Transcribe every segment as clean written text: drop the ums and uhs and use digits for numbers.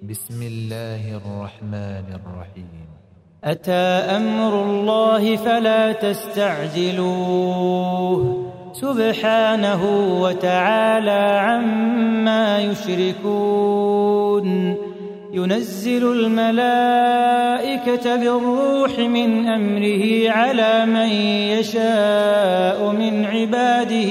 بسم الله الرحمن الرحيم. أتى أمر الله فلا تستعجلوه سبحانه وتعالى عما يشركون. ينزل الملائكة بالروح من أمره على من يشاء من عباده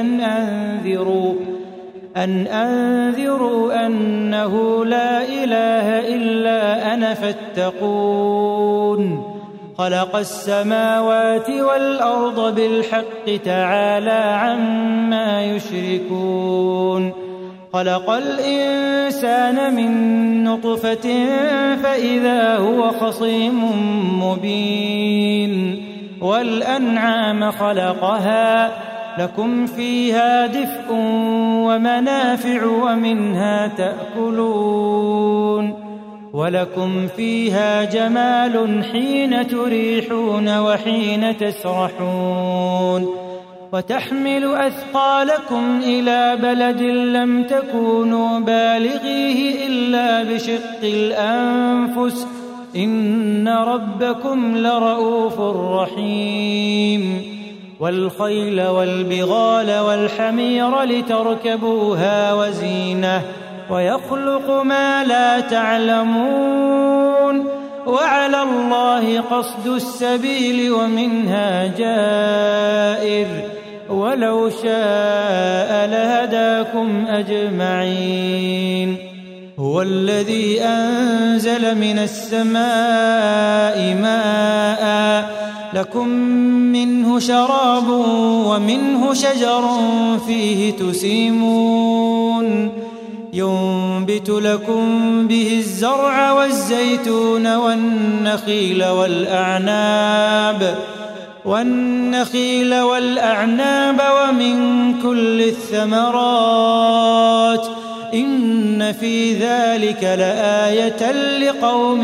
أن أنذروا أنه لا إله إلا أنا فاتقون. خلق السماوات والأرض بالحق تعالى عما يشركون. خلق الإنسان من نطفة فإذا هو خصيم مبين. والأنعام خلقها لكم فيها دفء ومنافع ومنها تأكلون. ولكم فيها جمال حين تريحون وحين تسرحون. وتحمل أثقالكم إلى بلد لم تكونوا بالغيه إلا بشق الأنفس إن ربكم لرؤوف رحيم. والخيل والبغال والحمير لتركبوها وزينة ويخلق ما لا تعلمون. وعلى الله قصد السبيل ومنها جائر ولو شاء لهداكم أجمعين. هو الذي أنزل من السماء ماء لكم منه شراب ومنه شجر فيه تسيمون. ينبت لكم به الزرع والزيتون والنخيل والأعناب ومن كل الثمرات إن في ذلك لآية لقوم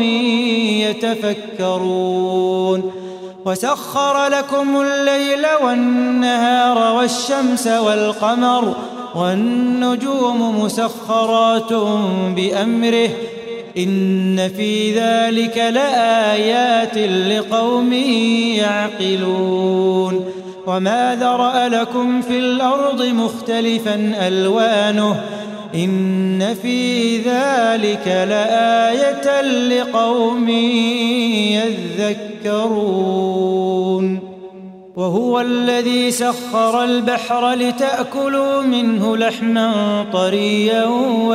يتفكرون. وسخر لكم الليل والنهار والشمس والقمر والنجوم مسخرات بأمره إن في ذلك لآيات لقوم يعقلون. وما ذرأ لكم في الأرض مختلفا ألوانه إن في ذلك لآية لقوم يذكرون. وهو الذي سخر البحر لتأكلوا منه لحما طريا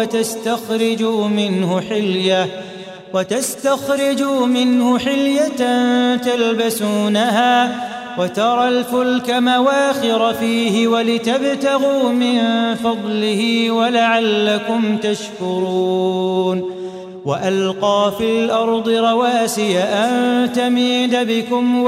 وتستخرجوا منه حلية تلبسونها وترى الفلك مواخر فيه ولتبتغوا من فضله ولعلكم تشكرون. وألقى في الأرض رواسي أن تميد بكم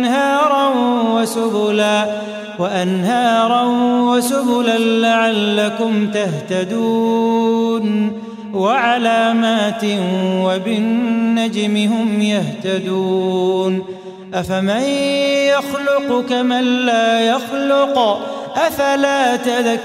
وأنهارا وسبلا لعلكم تهتدون. وعلامات وبالنجم هم يهتدون. أفمن يخلق كمن لا يخلق أفلا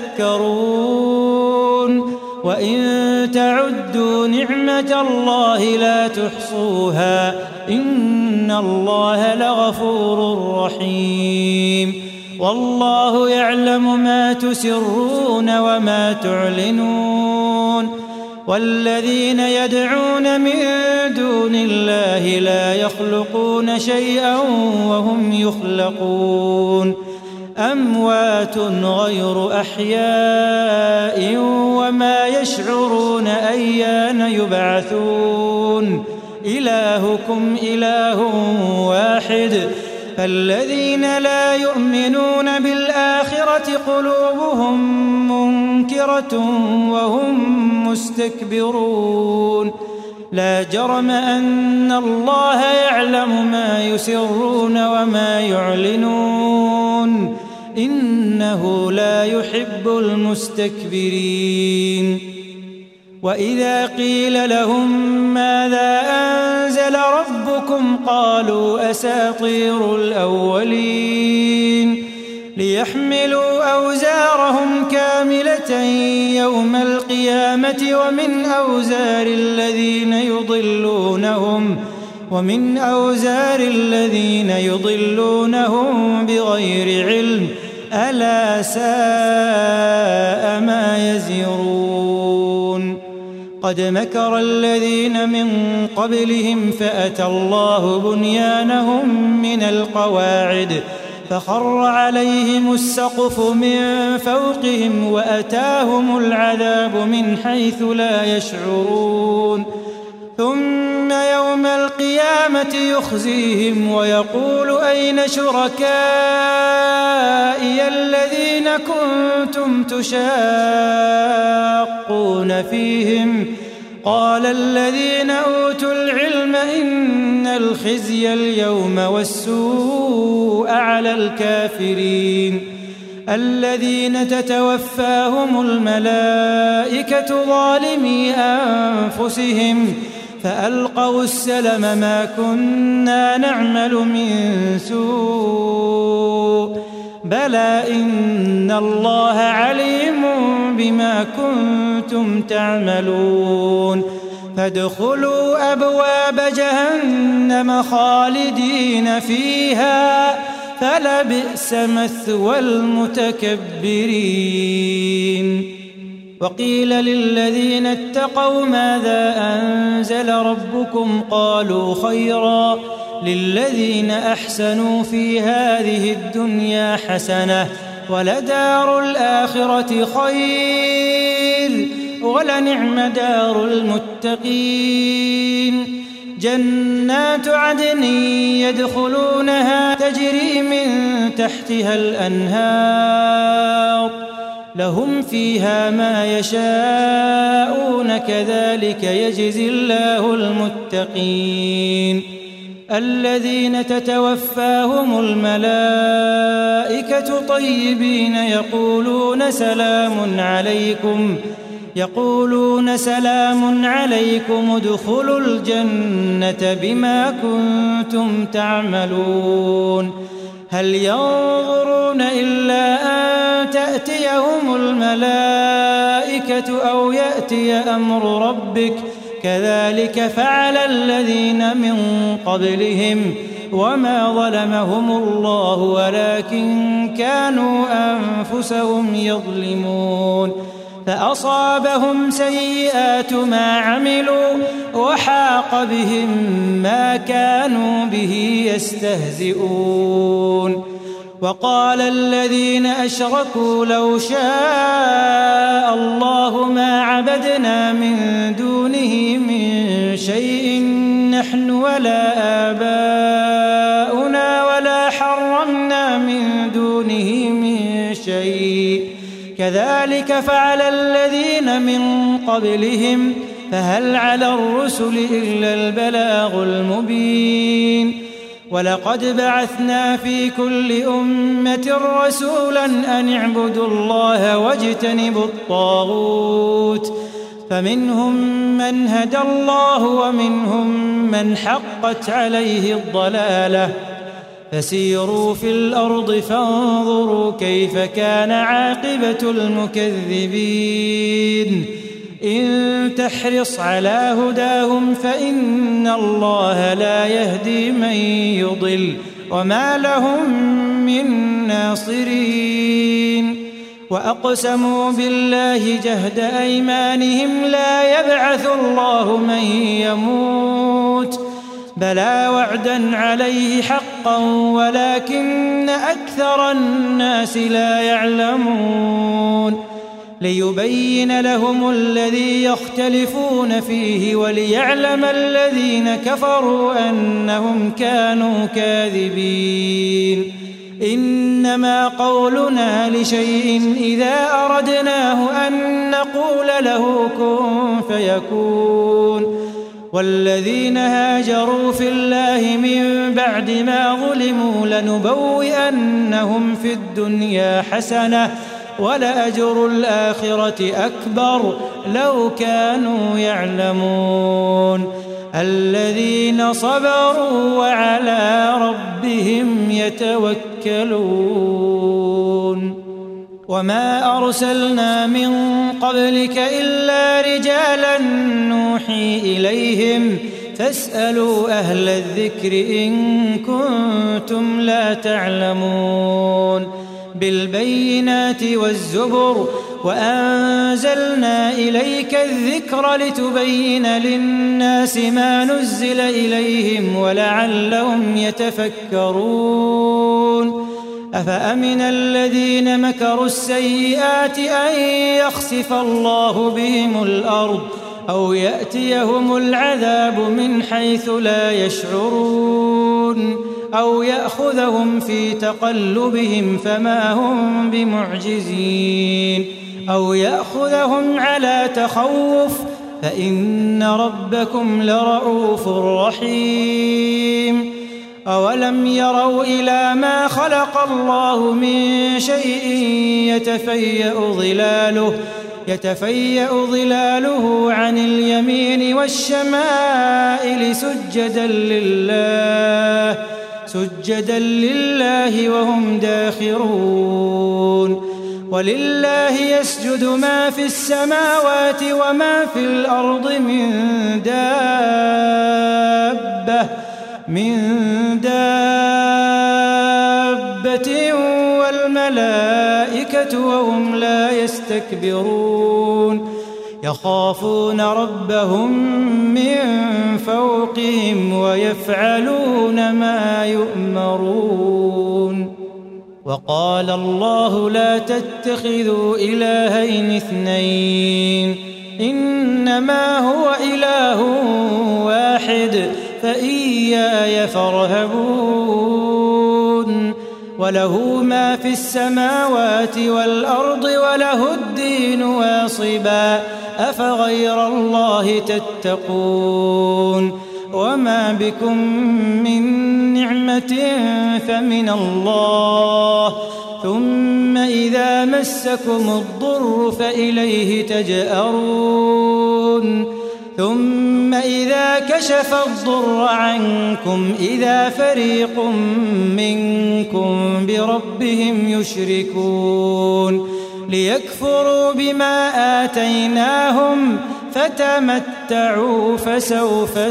تذكرون. وإن تعدوا نعمة الله لا تحصوها إن الله لغفور رحيم. والله يعلم ما تسرون وما تعلنون. والذين يدعون من دون الله لا يخلقون شيئا وهم يخلقون. أموات غير أحياء وما يشعرون أيان يبعثون. إلهكم إله واحد فالذين لا يؤمنون بالآخرة قلوبهم منكرة وهم مستكبرون. لا جرم أن الله يعلم ما يسرون وما يعلنون إنه لا يحب المستكبرين. وإذا قيل لهم ماذا أنزل ربكم قالوا أساطير الأولين. ليحملوا أوزارهم كاملة يوم القيامة ومن أوزار الذين يضلونهم ومن أوزار الذين يضلونهم بغير علم ألا ساء ما يزرون قد مكر الذين من قبلهم فأتى الله بنيانهم من القواعد فخر عليهم السقف من فوقهم وأتاهم العذاب من حيث لا يشعرون ثم يوم القيامة يخزيهم ويقول أين شركائي الذين كنتم تشاقون فيهم قال الذين أوتوا العلم إن الخزي اليوم والسوء على الكافرين الذين تتوفاهم الملائكة ظالمي أنفسهم فألقوا السلم ما كنا نعمل من سوء بلى إن الله عليم بما كنتم تعملون فادخلوا أبواب جهنم خالدين فيها فلبئس مثوى المتكبرين وقيل للذين اتقوا ماذا أنزل ربكم قالوا خيرا للذين أحسنوا في هذه الدنيا حسنة ولدار الآخرة خير ولنعم دار المتقين جنات عدن يدخلونها تجري من تحتها الأنهار لهم فيها ما يشاءون كذلك يجزي الله المتقين الذين تتوفاهم الملائكة طيبين يقولون سلام عليكم ادخلوا الجنة بما كنتم تعملون هل ينظرون إلا أن تأتيهم الملائكة أو يأتي أمر ربك كذلك فعل الذين من قبلهم وما ظلمهم الله ولكن كانوا أنفسهم يظلمون فأصابهم سيئات ما عملوا وحاق بهم ما كانوا به يستهزئون وقال الذين أشركوا لو شاء الله ما عبدنا من دونه من شيء نحن ولا آباؤنا ولا حرمنا من دونه من شيء كذلك فعل الذين من قبلهم فهل على الرسل إلا البلاغ المبين ولقد بعثنا في كل أمة رسولا أن اعبدوا الله واجتنبوا الطاغوت فمنهم من هدى الله ومنهم من حقت عليه الضلالة فسيروا في الأرض فانظروا كيف كان عاقبة المكذبين إن تحرص على هداهم فإن الله لا يهدي من يضل وما لهم من ناصرين وأقسموا بالله جهد أيمانهم لا يبعث الله من يموت بلى وعدا عليه حقا ولكن أكثر الناس لا يعلمون ليبين لهم الذي يختلفون فيه وليعلم الذين كفروا أنهم كانوا كاذبين إنما قولنا لشيء إذا أردناه أن نقول له كن فيكون والذين هاجروا في الله من بعد ما ظلموا لنبوئنهم في الدنيا حسنة ولأجر الآخرة أكبر لو كانوا يعلمون الذين صبروا وعلى ربهم يتوكلون وما أرسلنا من قبلك إلا رجالا نوحي إليهم فاسألوا أهل الذكر إن كنتم لا تعلمون بالبينات والزبر وأنزلنا إليك الذكر لتبين للناس ما نزل إليهم ولعلهم يتفكرون أفأمن الذين مكروا السيئات أن يخسف الله بهم الأرض أو يأتيهم العذاب من حيث لا يشعرون أو يأخذهم في تقلبهم فما هم بمعجزين أو يأخذهم على تخوف فإن ربكم لرؤوف رحيم أولم يروا إلى ما خلق الله من شيء يتفيأ ظلاله عن اليمين والشمائل سجدا لله وهم داخرون ولله يسجد ما في السماوات وما في الأرض من دابة والملائكة وهم لا يستكبرون يخافون ربهم من فوقهم ويفعلون ما يؤمرون وقال الله لا تتخذوا إلهين اثنين إنما هو إله واحد فإياي فارهبون وله ما في السماوات والأرض وله الدين واصبا أفغير الله تتقون وما بكم من نعمة فمن الله ثم إذا مسكم الضر فإليه تجأرون ثم إذا كشف الضر عنكم إذا فريق منكم بربهم يشركون ليكفروا بما آتيناهم فتمتعوا فسوف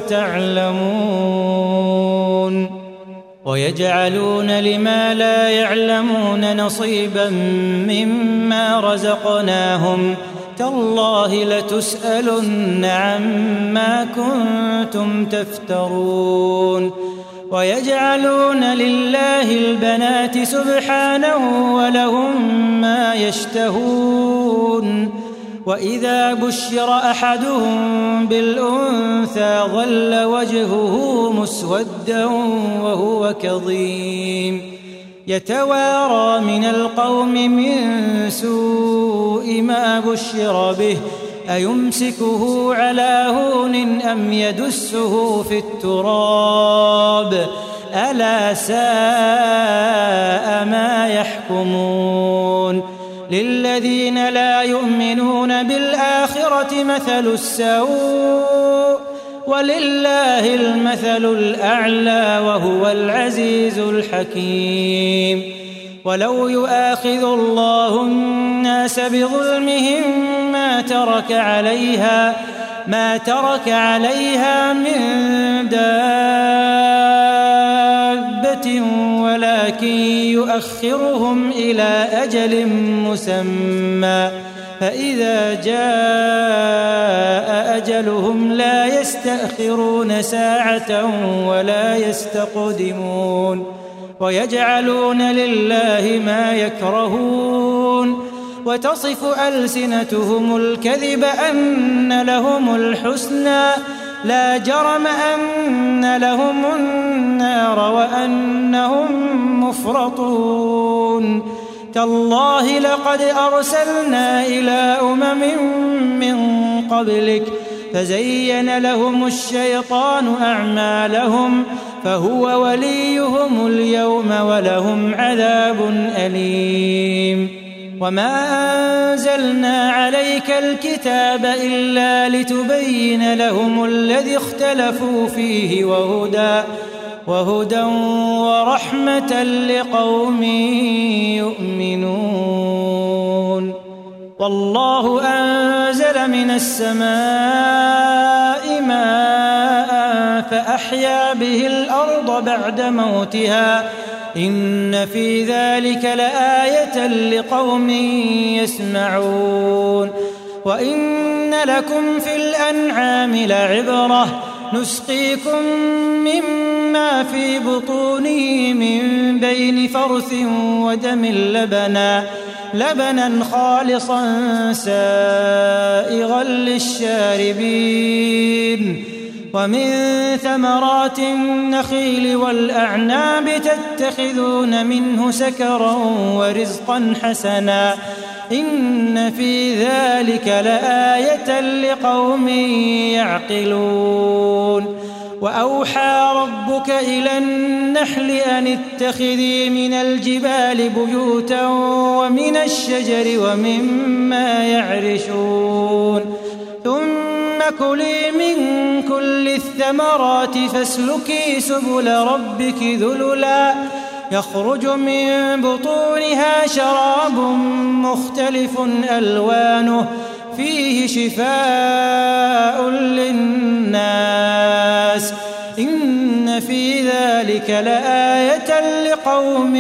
تعلمون ويجعلون لما لا يعلمون نصيبا مما رزقناهم تالله لتسألن عما كنتم تفترون ويجعلون لله البنات سبحانه ولهم ما يشتهون وإذا بشر أحدهم بالأنثى ظل وجهه مسودا وهو كظيم يتوارى من القوم من سوء ما بشر به أيمسكه على هون أم يدسه في التراب ألا ساء ما يحكمون للذين لا يؤمنون بالآخرة مثل السوء ولله المثل الأعلى وهو العزيز الحكيم ولو يؤاخذ الله الناس بظلمهم ما ترك عليها من دابة ولكن يؤخرهم إلى أجل مسمى فإذا جاء أجلهم لا يستأخرون ساعة ولا يستقدمون ويجعلون لله ما يكرهون وتصف ألسنتهم الكذب أن لهم الحسنى لا جرم أن لهم النار وأنهم مفرطون تالله لقد أرسلنا إلى من قبلك فزين لهم الشيطان أعمالهم فهو وليهم اليوم ولهم عذاب أليم وما أنزلنا عليك الكتاب إلا لتبين لهم الذي اختلفوا فيه وهدى ورحمة لقوم يؤمنون والله أنزل من السماء ماء فأحيا به الأرض بعد موتها إن في ذلك لآية لقوم يسمعون وإن لكم في الأنعام لعبرة نسقيكم مما في بطونه من بين فرث ودم لبنا خالصا سائغا للشاربين ومن ثمرات النخيل والأعناب تتخذون منه سكرا ورزقا حسنا إن في ذلك لآية لقوم يعقلون وأوحى ربك إلى النحل أن اتخذي من الجبال بيوتا ومن الشجر ومما يعرشون ثم كلي من كل الثمرات فاسلكي سبل ربك ذللا يخرج من بطونها شراب مختلف ألوانه فيه شفاء للناس إن في ذلك لآية لقوم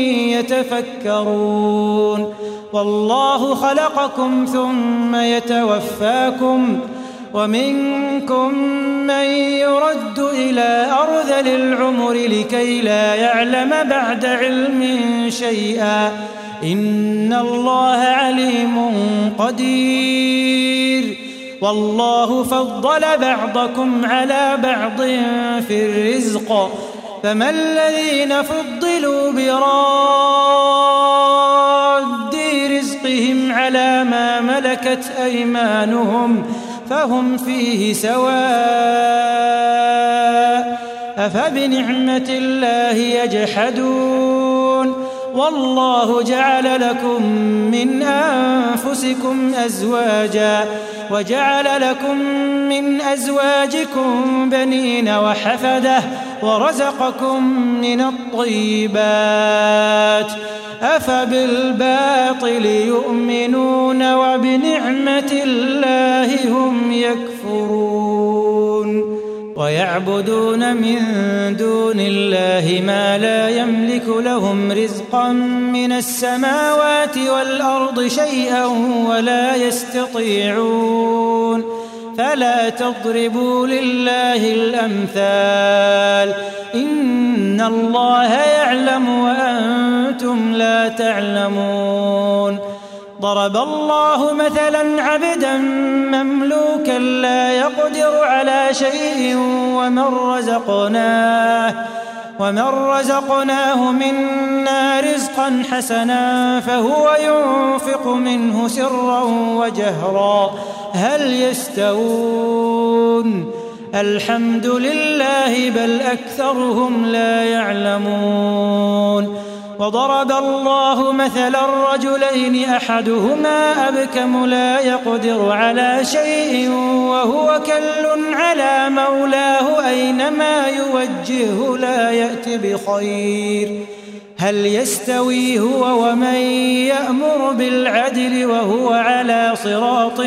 يتفكرون والله خلقكم ثم يتوفاكم ومنكم من يرد إلى أرذل العمر لكي لا يعلم بعد علم شيئا إن الله عليم قدير والله فضل بعضكم على بعض في الرزق فما الذين فضلوا براد رزقهم على ما ملكت أيمانهم فهم فيه سواء أفبنعمة الله يجحدون والله جعل لكم من أنفسكم أزواجا وجعل لكم من أزواجكم بنين وحفدة ورزقكم من الطيبات أفبالباطل يؤمنون وبنعمة الله هم يكفرون ويعبدون من دون الله ما لا يملك لهم رزقا من السماوات والأرض شيئا ولا يستطيعون فلا تضربوا لله الأمثال إن الله يعلم وأنتم لا تعلمون ضرب الله مثلا عبدا مملوكا لا يقدر على شيء ومن رزقناه منا رزقا حسنا فهو ينفق منه سرا وجهرا هل يستوون الحمد لله بل أكثرهم لا يعلمون وضرب الله مثلا رجلين أحدهما أبكم لا يقدر على شيء وهو كل على مولاه أينما يوجهه لا يأت بخير هل يستوي هو ومن يأمر بالعدل وهو على صراط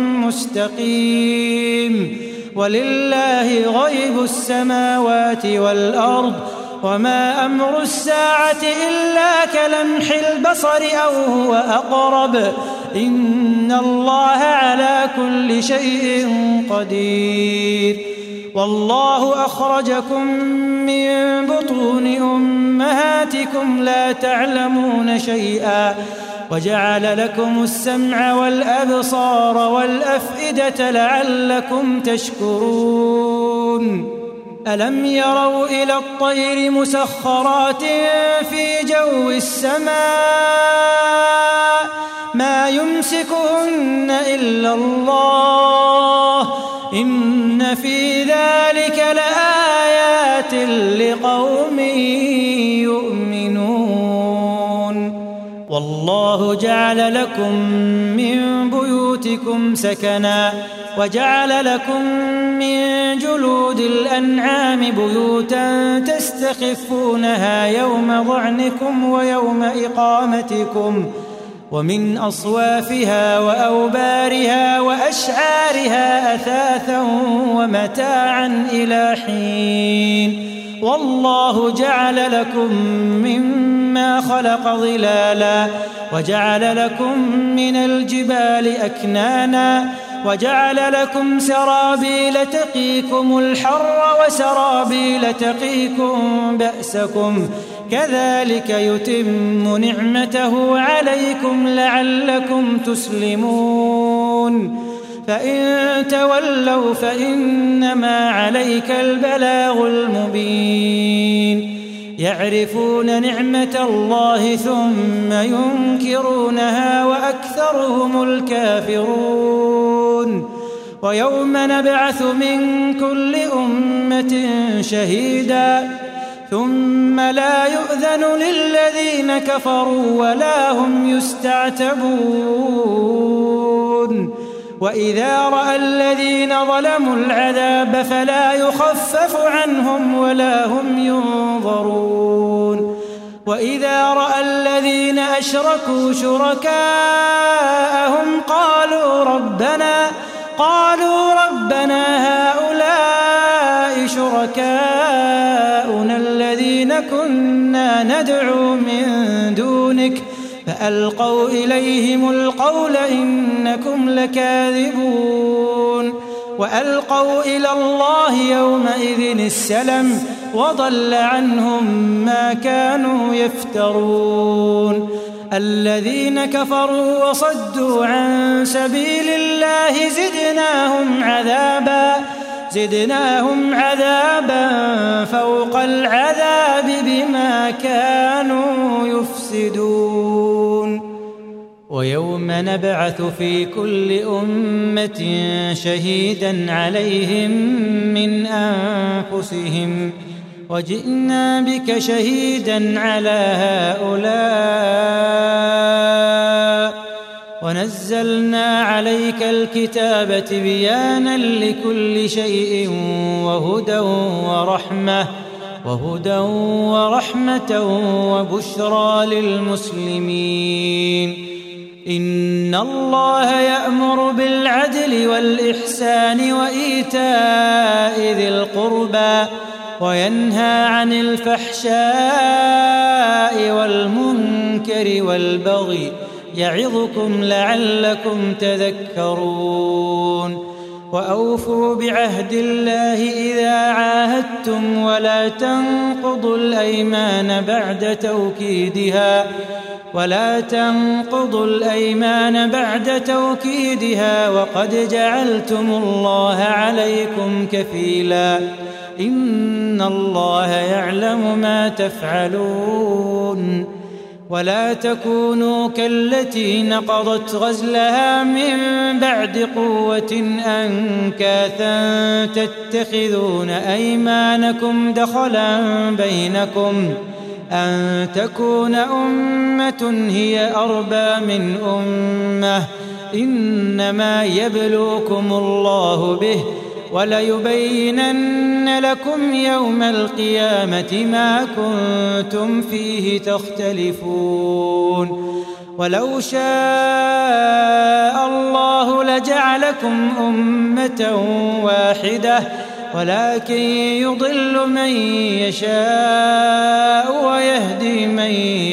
مستقيم ولله غيب السماوات والأرض وما أمر الساعة إلا كلمح البصر أو هو أقرب إن الله على كل شيء قدير والله أخرجكم من بطون أمهاتكم لا تعلمون شيئا وجعل لكم السمع والأبصار والأفئدة لعلكم تشكرون ألم يروا إلى الطير مسخرات في جو السماء ما يمسكهن إلا الله إن في ذلك لآيات لقوم يؤمنون والله جعل لكم من بيوتكم سكنا وجعل لكم من جلود الأنعام بيوتا تستخفونها يوم ظعنكم ويوم إقامتكم ومن أصوافها وأوبارها وأشعارها أثاثا ومتاعا إلى حين. والله جعل لكم مما خلق ظلالا وجعل لكم من الجبال أكنانا وجعل لكم سرابيل تقيكم الحر وسرابيل تقيكم بأسكم كذلك يتم نعمته عليكم لعلكم تسلمون. فإن تولوا فإنما عليك البلاغ المبين. يعرفون نعمة الله ثم ينكرونها وأكثرهم الكافرون. ويوم نبعث من كل أمة شهيدا ثم لا يؤذن للذين كفروا ولا هم يستعتبون. وإذا رأى الذين ظلموا العذاب فلا يخفف عنهم ولا هم ينظرون. وإذا رأى الذين أشركوا شركاءهم قالوا ربنا هؤلاء شركاؤنا الذين كنا ندعو من دونك فألقوا إليهم القول إنكم لكاذبون. وألقوا إلى الله يومئذ السلم وضل عنهم ما كانوا يفترون. الذين كفروا وصدوا عن سبيل الله زدناهم عذابا فوق العذاب بما كانوا يفسدون. ويوم نبعث في كل أمة شهيدا عليهم من أنفسهم وجئنا بك شهيدا على هؤلاء ونزلنا عليك الكتاب تبيانا لكل شيء وهدى ورحمة وبشرى للمسلمين. إن الله يأمر بالعدل والإحسان وإيتاء ذي القربى وينهى عن الفحشاء والمنكر والبغي يعظكم لعلكم تذكرون. وأوفوا بعهد الله إذا عاهدتم ولا تنقضوا الأيمان بعد توكيدها وقد جعلتم الله عليكم كفيلا إن الله يعلم ما تفعلون. ولا تكونوا كالتي نقضت غزلها من بعد قوة أنكاثا تتخذون أيمانكم دخلا بينكم أن تكون أمة هي أربى من أمة إنما يبلوكم الله به وليبينن لكم يوم القيامة ما كنتم فيه تختلفون. ولو شاء الله لجعلكم أمة واحدة ولكن يضل من يشاء ويهدي من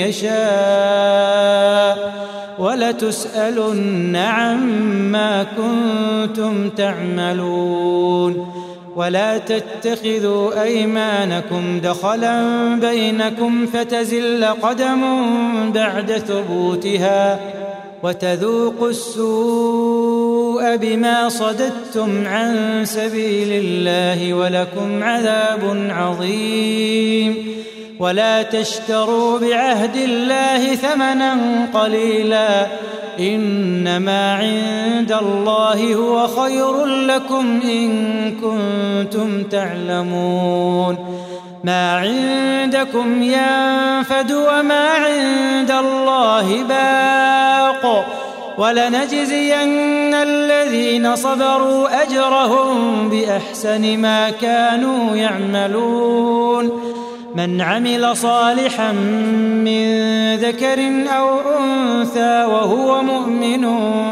يشاء ولتسألن عما كنتم تعملون. ولا تتخذوا أيمانكم دخلا بينكم فتزل قدم بعد ثبوتها وتذوقوا السوء بما صددتم عن سبيل الله ولكم عذاب عظيم. ولا تشتروا بعهد الله ثمنا قليلا إنما عند الله هو خير لكم إن كنتم تعلمون. ما عندكم ينفد وما عند الله باق ولنجزين الذين صبروا أجرهم بأحسن ما كانوا يعملون. من عمل صالحا من ذكر أو أنثى وهو مؤمن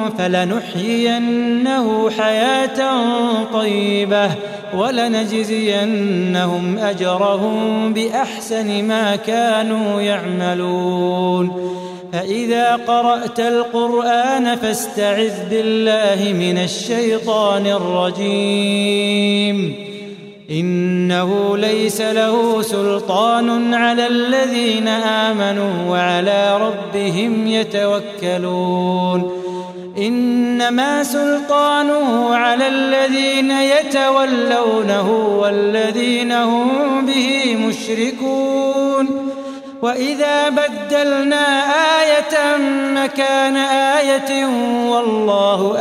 فلنحيينه حياة طيبة ولنجزينهم أجرهم بأحسن ما كانوا يعملون. فإذا قرأت القرآن فاستعذ بالله من الشيطان الرجيم. إنه ليس له سلطان على الذين آمنوا وعلى ربهم يتوكلون. إنما سلطانه على الذين يتولونه والذين هم به مشركون. وإذا بدلنا آية مكان آية والله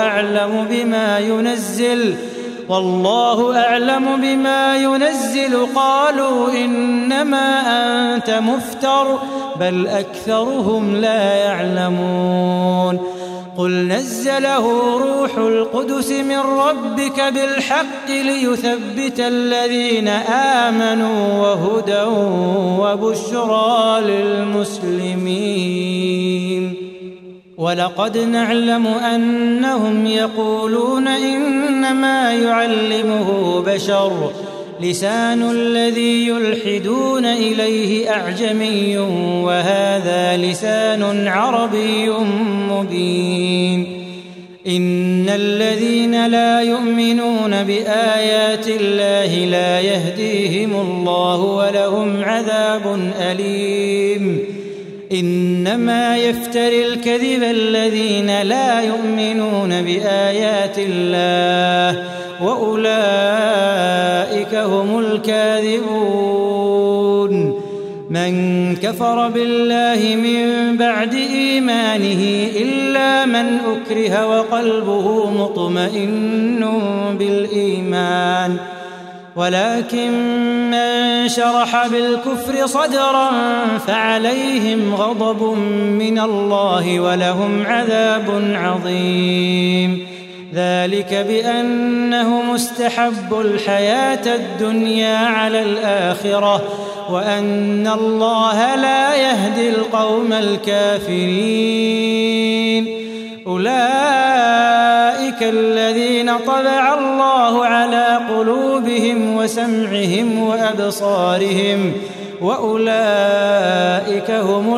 أعلم بما ينزل قالوا إنما أنت مفتر بل أكثرهم لا يعلمون. قل نزله روح القدس من ربك بالحق ليثبت الذين آمنوا وهدى وبشرى للمسلمين. ولقد نعلم أنهم يقولون إنما يعلمه بشر لسان الذي يلحدون إليه أعجمي وهذا لسان عربي مبين. إن الذين لا يؤمنون بآيات الله لا يهديهم الله ولهم عذاب أليم. إنما يفتري الكذب الذين لا يؤمنون بآيات الله وأولئك هم الكاذبون. من كفر بالله من بعد إيمانه إلا من أكره وقلبه مطمئن بالإيمان ولكن من شرح بالكفر صدرا فعليهم غضب من الله ولهم عذاب عظيم. ذلك بأنه مستحب الحياة الدنيا على الآخرة وأن الله لا يهدي القوم الكافرين. أولئك الذين طبع الله على قلوبهم وسمعهم وأبصارهم وأولئك هم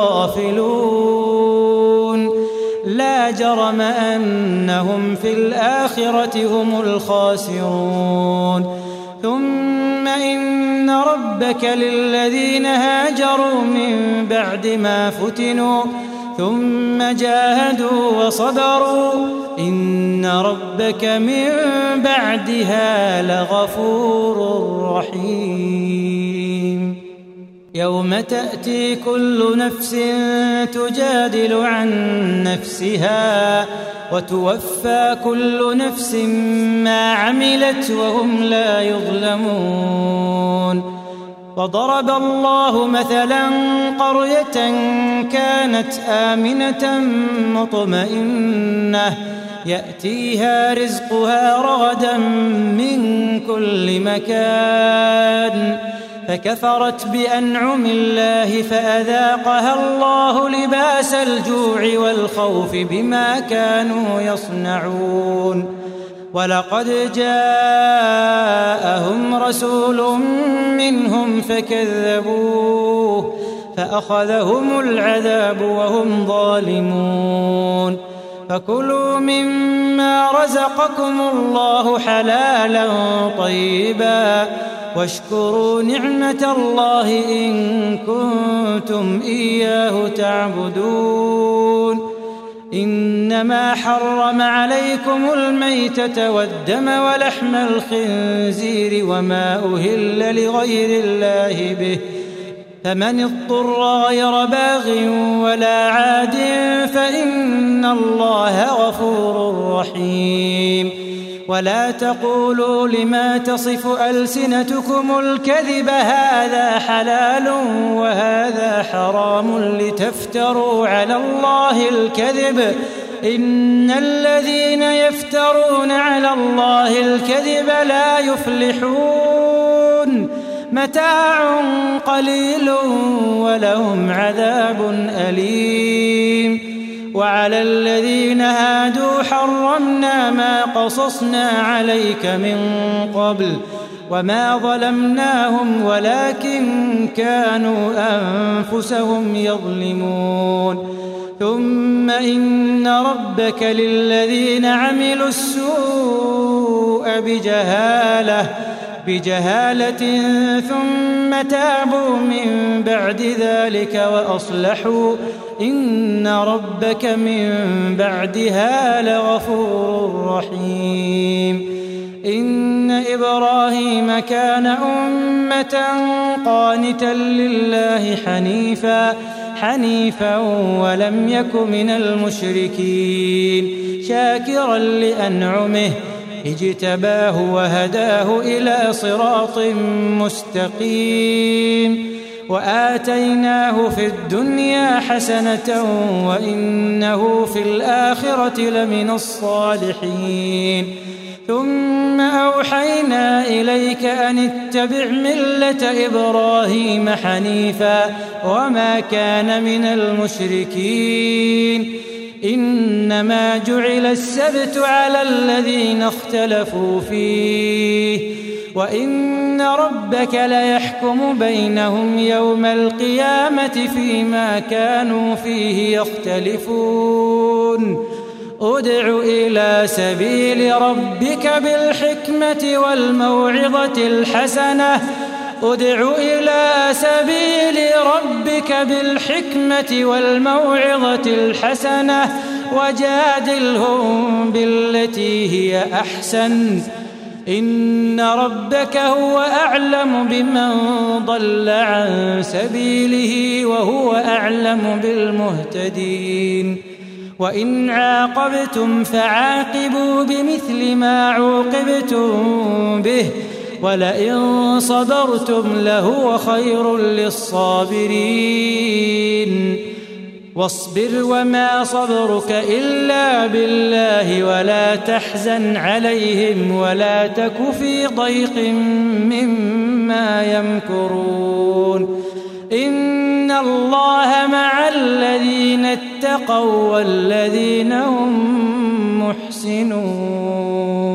الغافلون. لا جرم أنهم في الآخرة هم الخاسرون. ثم إن ربك للذين هاجروا من بعد ما فتنوا ثم جاهدوا وصبروا إن ربك من بعدها لغفور رحيم. يوم تأتي كل نفس تجادل عن نفسها وتوفى كل نفس ما عملت وهم لا يظلمون. وضرب الله مثلا قرية كانت آمنة مطمئنة يأتيها رزقها رغدا من كل مكان فكفرت بأنعم الله فأذاقها الله لباس الجوع والخوف بما كانوا يصنعون. ولقد جاءهم رسول منهم فكذبوه فأخذهم العذاب وهم ظالمون. فكلوا مما رزقكم الله حلالا طيبا واشكروا نعمة الله إن كنتم إياه تعبدون. إنما حرم عليكم الميتة والدم ولحم الخنزير وما أهل لغير الله به فمن اضطر غير باغ ولا عاد فإن الله غفور رحيم. ولا تقولوا لما تصف ألسنتكم الكذب هذا حلال وهذا حرام لتفتروا على الله الكذب إن الذين يفترون على الله الكذب لا يفلحون. متاع قليل ولهم عذاب أليم. وعلى الذين هادوا حرمنا ما قصصنا عليك من قبل وما ظلمناهم ولكن كانوا أنفسهم يظلمون. ثم إن ربك للذين عملوا السوء بجهالة ثم تابوا من بعد ذلك وأصلحوا إن ربك من بعدها لغفور رحيم. إن إبراهيم كان أمة قانتا لله حنيفا ولم يك من المشركين شاكرا لأنعمه اجتباه وهداه إلى صراط مستقيم. وآتيناه في الدنيا حسنة وإنه في الآخرة لمن الصالحين. ثم أوحينا إليك أن اتبع ملة إبراهيم حنيفا وما كان من المشركين. إنما جعل السبت على الذين اختلفوا فيه وإن ربك ليحكم بينهم يوم القيامة فيما كانوا فيه يختلفون. ادع إلى سبيل ربك بالحكمة والموعظة الحسنة وجادلهم بالتي هي أحسن. إن ربك هو أعلم بمن ضل عن سبيله وهو أعلم بالمهتدين. وإن عاقبتم فعاقبوا بمثل ما عوقبتم به ولئن صبرتم لهو خير للصابرين. واصبر وما صبرك إلا بالله ولا تحزن عليهم ولا تك في ضيق مما يمكرون. إن الله مع الذين اتقوا والذين هم محسنون.